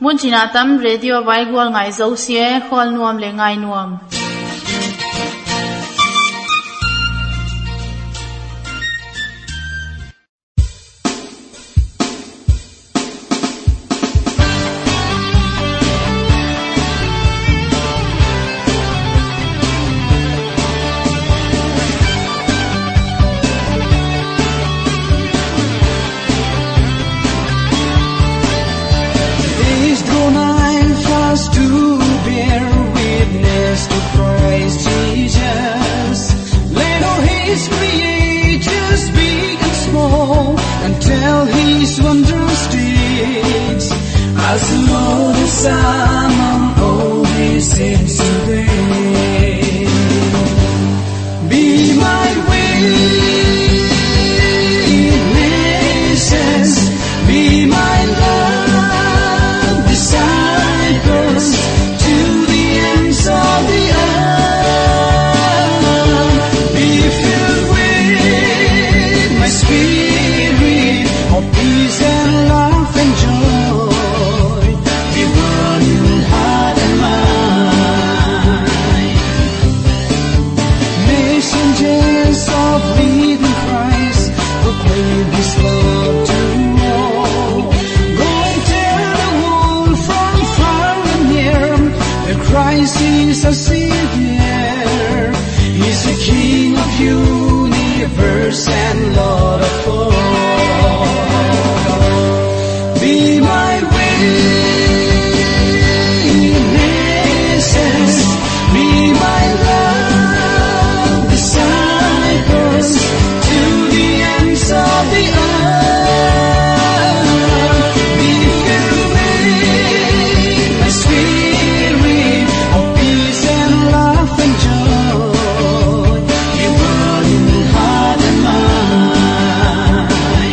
มุนจินาตัมเรดิโอไวกวลไงโซเซียขอลนวมเลงไงนวม As the Lord is among all his saints today, be my witnesses, be my love disciples to the ends of the earth. Be filled with my spirit of peace and love and joy. Christ is our Savior. He's the King of universe and Lord of all. Be my witnesses, be my love disciples to the ends of the earth. Be filled with my spirit of peace and love and joy. Be one in heart and mind.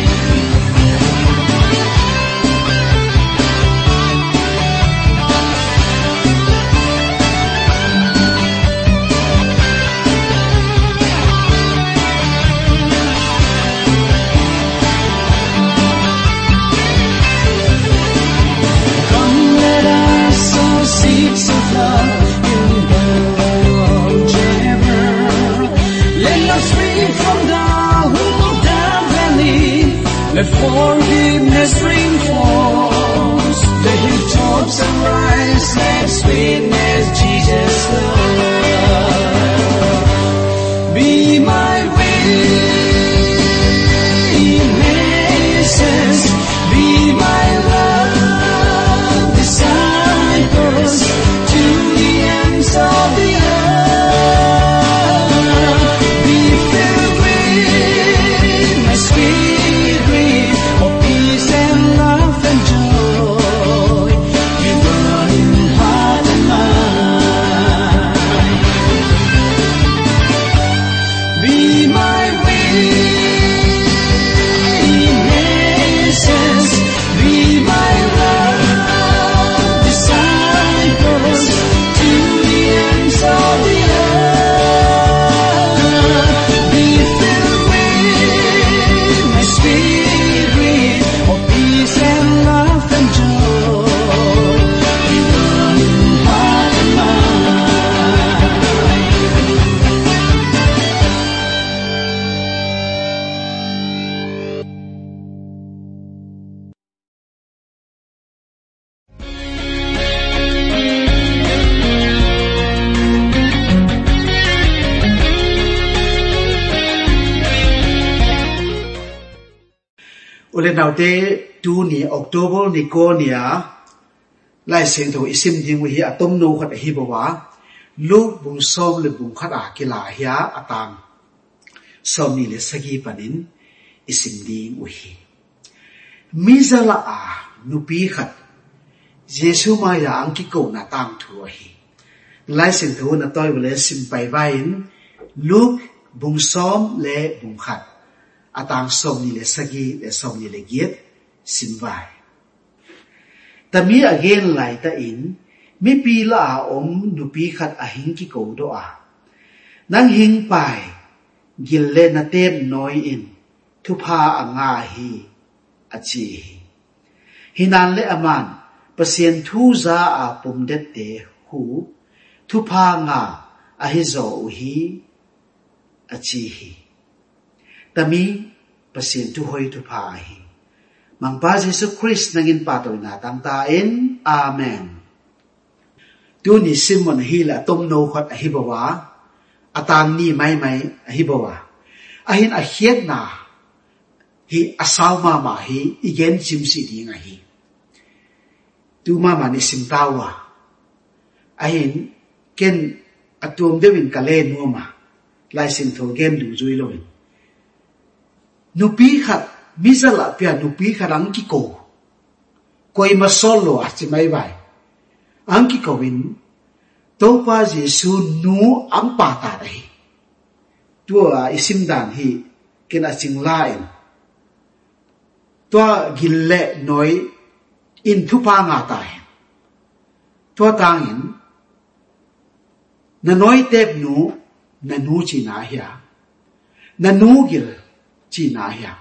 Come, let us sow seeds of love in the world ever. Let love spring from the valley. Let forgiveness ring forth. The hilltops arise. Let's witness Jesus' love. Be my witnesses, be my love disciples to the ends of the earth. Be filled with my spirit of peace and love and joy. Be one in heart and mind. Be my witnesses, be my love disciples to the ends of the earth. Be filled with my spirit of peace and love and joy. Be one in heart and mind. อุเลนเอาเตดูนี่ออกโตเบอร์นี่ก็เนี่ยไล่เสียงถูกอิสิมยิงวิฮิอาตมนูขัดฮิบวะลูกบุงซ้อมหรือบุงขัดอากิลาฮิอาอาตังซ้อมนี่เลสกีปันินอิสิมดิงวิฮิมิซาลาอานุปีขัดเยซูมายาอังกิโกนาตังทัวฮิไล่เสียงถูกนาต้อยเวลสิมไปไว้ลูกบุงซ้อมและบุงขัดอาตางส่งนี่เลสกีและส่งนี่เลเกียรสิมไว้แต่มีอเกนไหลตาอินมีปีละอมนุปีขัดอหิงกิโกโดอานังหิงไปกิลเลนเต็มน้อยอินทุพาอ่างาฮีอาจีฮินันเลอมันป pasien thu za a pum det te hu thu pha nga a hi zo hi a chi hi tami pasien thu hoi thu pha hi mang pa Jesus Christ nangin patoy na tang ta in amen tu ni Simon hi la tom no khat a hi bawa atang ni mai a hi bawa ahin a hiet na hi asaw ma hi igen sim si di nga hi tu ma ni sim tawa ahin ken atum dewin kale no ma lai sin tho game du zui lo nupi khat mizala pia nupi kharang ki ko koi ma solo a chi mai bai ang ki ko win to pa Jesu nu ang pa ta dai tua isim dan hi kena ching lain tua gille noi in thu pa nga ta tua tang in na noi tep nu na nu chi na hia na nu gil chi na hia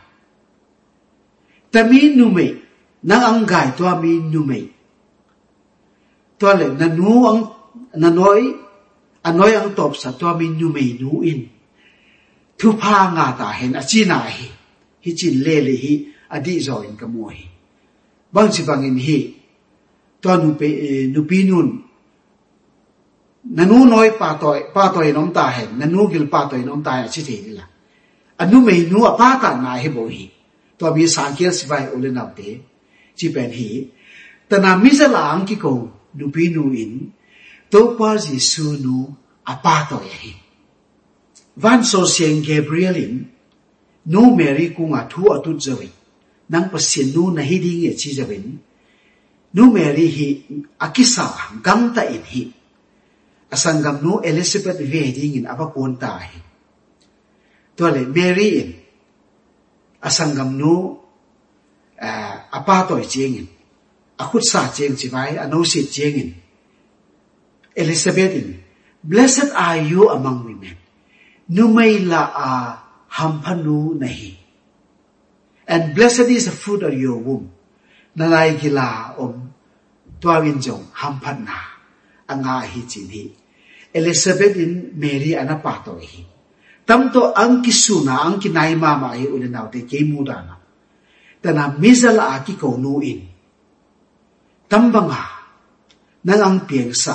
tami nu me nang ang gai tua mi nu me tua le na nu ang na noi anoi ang top sa tua mi nu me nu in thu pha nga ta hen a chi na hi chin le hi adi zo in ka mo hi bang chi bang in hi to nu pi nun nanu noi pa toy nom ta hen nanu gil pa toy nom ta chi the la anu me nu a pa ta na hi bo hi to bi sang kiel sivai ole na te chi pen hi ta na mi za lang ki ko nu pi nu in to pa Jesu nu a pa toy hi van so sieng Gabriel in nu Mary ku nga thu atut zawin nang pasien nu na hiding ye chi zawin nu Mary hi akisa gang ta in hi asangam nu Elizabeth ve ding in apa kon ta hi to le Mary in asangam nu apa toy cheng in akhut sa cheng chi vai ano sit cheng in Elizabeth in blessed are you among women numay la a hampanu nahi and blessed is the fruit of your womb nalai gila tuawin jong hampan na anga hi chin hi Elizabeth in Mary anapato hi tamto ang kisuna ang kinai mama hi ulinaw te ke mudana tana mizala aki ko nu in tambanga nang ang piengsa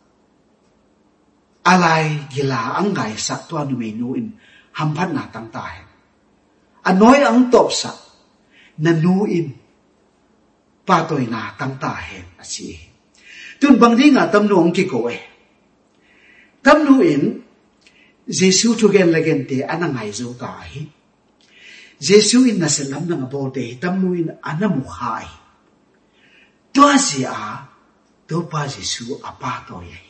alai gila ang gai sa tua nu me nu in hampan na tang ta hen anoi ang top sa na nu in patoy na tang ta hen asi tun bang ding a tam nu ang ki ko tam nu in Jesu thu gen legen te anangai zo ta hi Jesu in na selam na bo te tam nu in anamu hai tua si a to pa Jesu apa to ye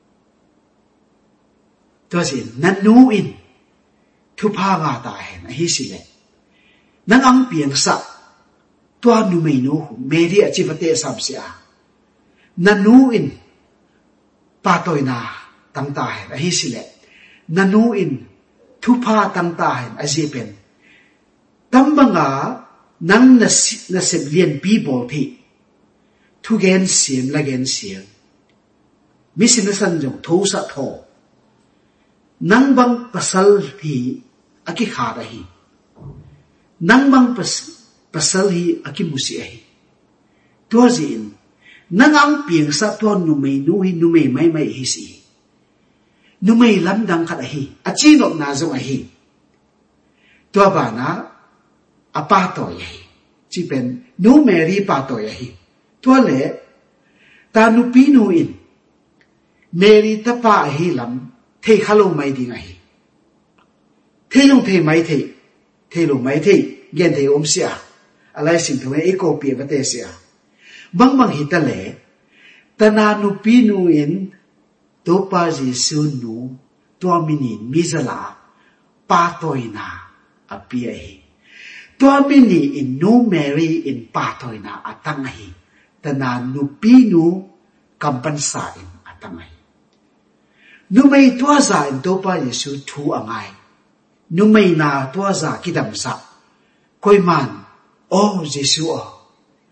to si nan nu in thu pha nga ta hen hi si le nang ang piang sa tua nu me nu Mary a chi vate sam sia nan nu in pa toy na tang ta hen hi si le nan nu in thu pha tang ta hen a ji pen tam banga nang na sep lien pi bol thi thu gen siam la gen siam mi sin san jong tho sa tho nang bang pasal hi aki khara hi nang bang pasal hi aki musi hi to zin nang ang piang sa to nu mai mai hi si nu mai lam dang khat hi achi nok na zo hi to ba na apa to hi chi pen nu Mary pa to hi to le ta nu pi nu in Mary ta pa hi lam thế khalo mai đi ngay thế long thế mai thế long mai thế gen thế xia alai sinh thome eco pia vate xia bang hita le tana nu pi nu in to pa Jesu nu to mini mizala pa toina apia hi to mini in nu Mary in pa toina atang hi tana nu pi nu kampansa in atang hi nu mai tua za in to pa Jesu thu angai nu mai na tua za kidam sa koi man oh Jesu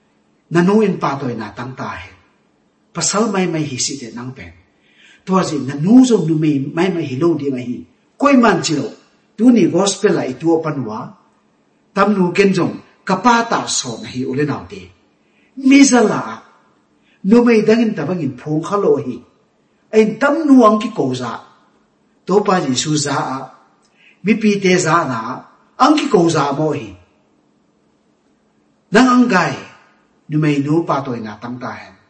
nanu in pa toy na tang ta he pasal mai mai hi si te nang pen to ji nanu zo nu mai mai hi lo di mai hi koi man chi lo tu ni gospel la itu opan wa tam nu ken jong kapata so na hi ule naw te mizala nu mai dangin tabangin phong khalo hi ein tam nuang ki ko za to pa ji su za a mi pi te za na ang ki ko za mo hi nang ang gai nu mai nu pa toy na tam ta hen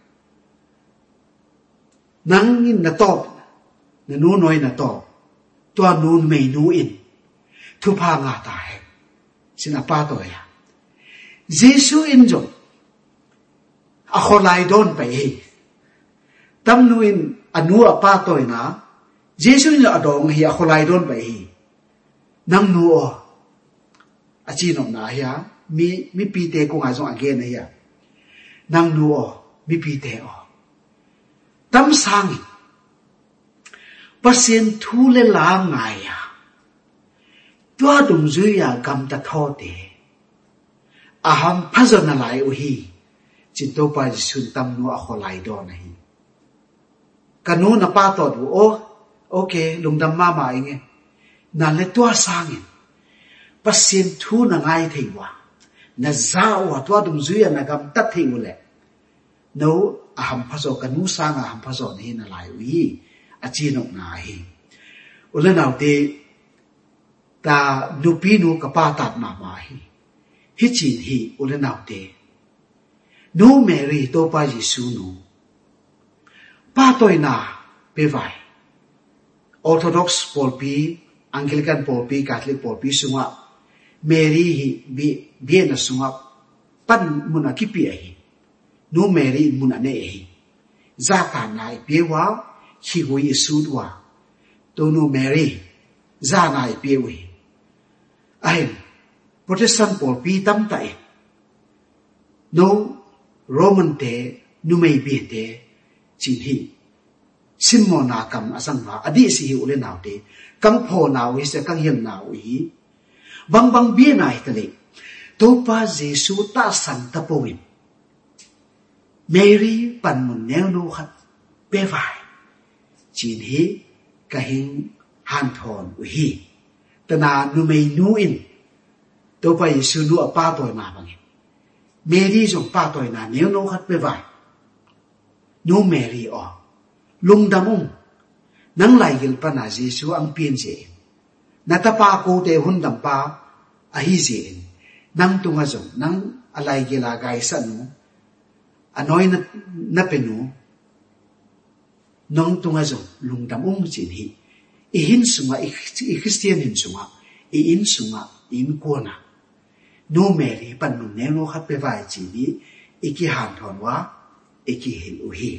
nang in na top na nu noi na top to nu mai nu in thu pa nga ta hen sin a pa toy ya Giêsu in jong a kholai don pa hi tam nu in anu a pa toy na Giêsu in adong hi a kholai don pa hi nang nu o a chi nom na ya mi pi te ko nga jong again ya nang nu o mi pi te o tam sang pasien thu le la ngai ya tua dum zu ya gam ta tho te aham phazon lai u hi chin to pa sun tam nu a kholai do na hi kanu na pa to du o okay lungdam ma ma inge na le tua sang pasien thu na ngai thei wa na za wa tua dum zu ya na gam ta thei u le no aham phazo kanu sang aham phazo ni na lai u hi a chi nok na hi ule naw te ta nu pi nu ka pa tat na ma hi hi chin hi ule naw te nu Mary to pa Giêsu nu pa toy na pe vai Orthodox Paul pi Anglican Paul pi Catholic Paul pi sunga Mary hi bi na sunga pan muna ki pi hi nu Mary muna ne hi za ka nai pe wa chi go Giêsu wa to nu Mary za nai pe wi ai Protestant Paul pi tam tai no Roman te nu mai bi te chin hi Simona kam asang wa adi si hi ule naw te kam pho naw hi se kang yem naw hi bang bi na hi tale to pa Giêsu ta san ta powin Mary pan mun neo no khat pe vai chin hi ka hin han thon u hi tana nu mai nu in to pa Giêsu nu pa toy na bang Mary jong pa toy na neo no khat pe vai nu Mary o lung damung nang lai gil pa na Giêsu ang pien je natapa ko te hun dam pa a hi je nang tunga jong nang alai gila gai sa nu anoi na penu nong tunga jong lung damung chin hi i hin sunga i Christian hin sunga i in sunga in kona nu Mary pan nun ne no khat pe vai chi ni iki han thon wa iki hil u hi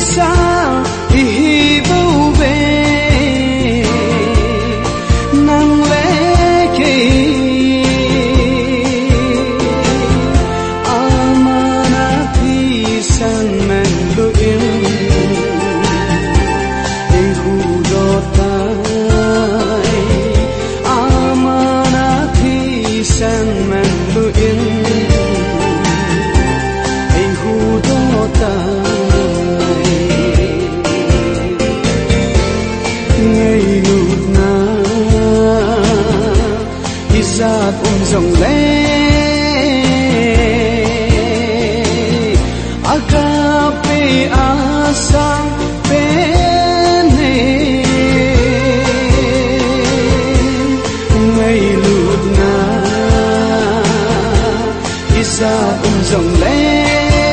sa hi bầu về nang lệ kê amana thi san men lu in ei hu do tai amana thi san men lu in ei hu do tai dòng lệ agape asang pene ngày lụt na isa dòng lệ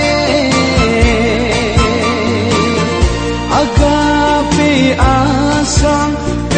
agape asang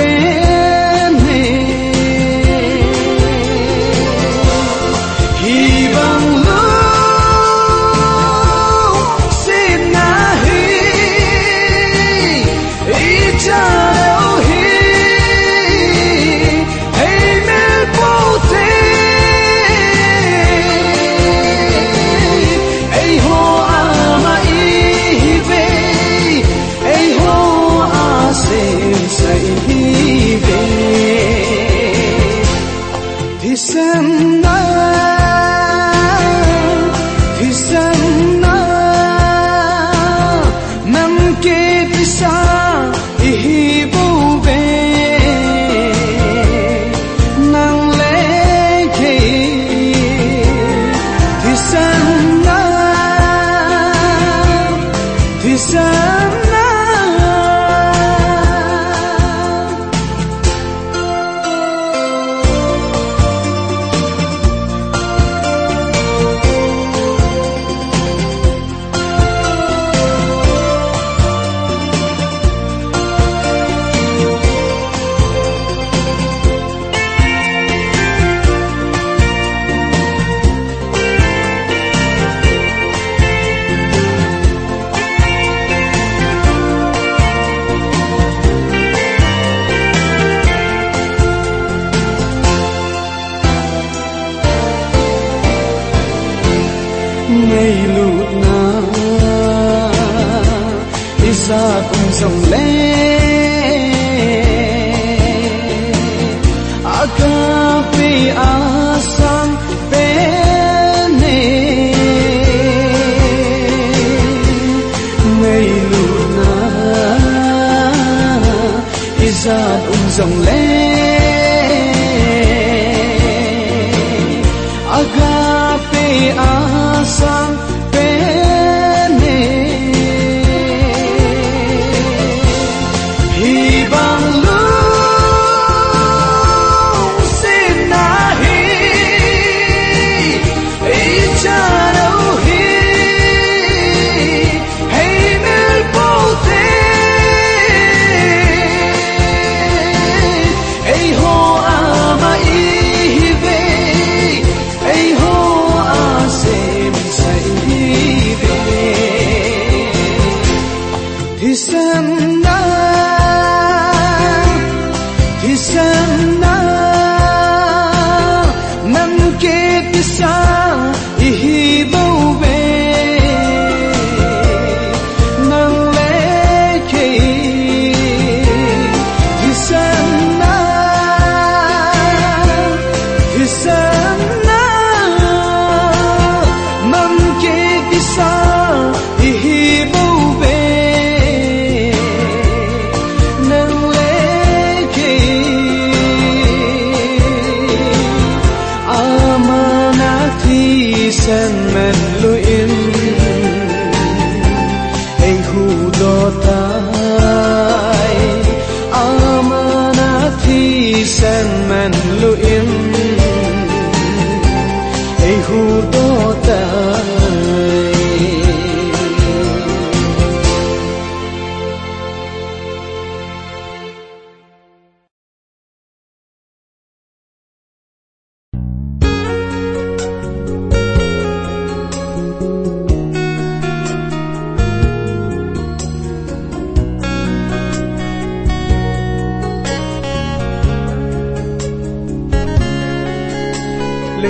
ngày lụt na đi xa cùng dòng lệ agape asang pene ngày lụt na đi xa cùng dòng lệ agape asang pene hi bang lu sin na hi ei cha đâu hi hey mel po te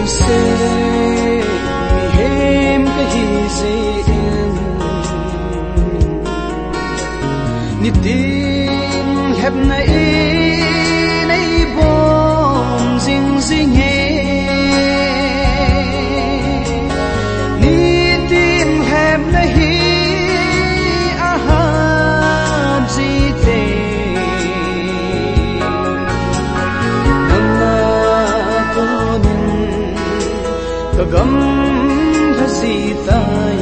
se mi hem ka hi se ni tin hep na e nei bom jing jing he ni tin hep na hi a ha ji te na ko nin ka gam ha si tai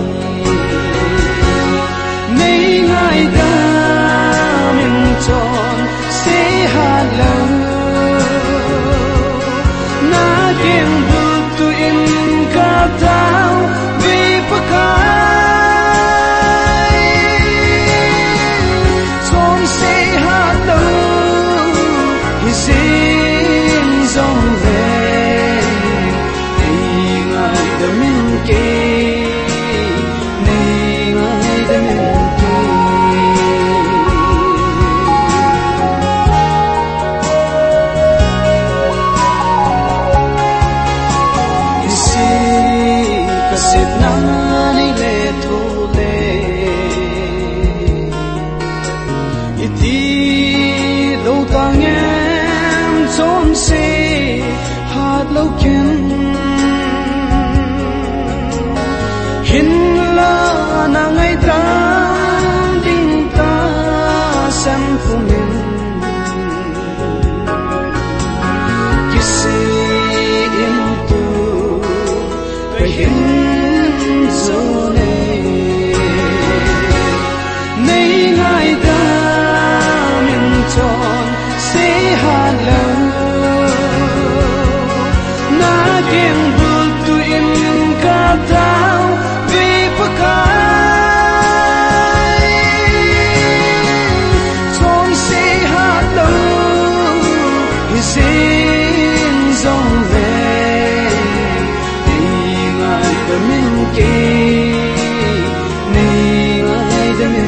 nei ngai da chọn sẽ hát lâu na kiếm bút tu in ca tao vì pakai chọn sẽ hát lâu hi sinh dòng về đi ngài đã min kê lâu kiến hin la na ngày ta đinh ta xem phụ mình kisi in tu cái hin dấu này ngày ta mình chọn sẽ hát lâu kiếm bút tu in ca tao vì pakai chọn sẽ hát lâu hi sinh dòng về đi ngài đã min kê này ngài đã min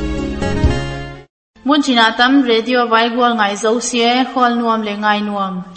Mun china tam radio vai gwal ngai zo sie khol nuam le ngai nuam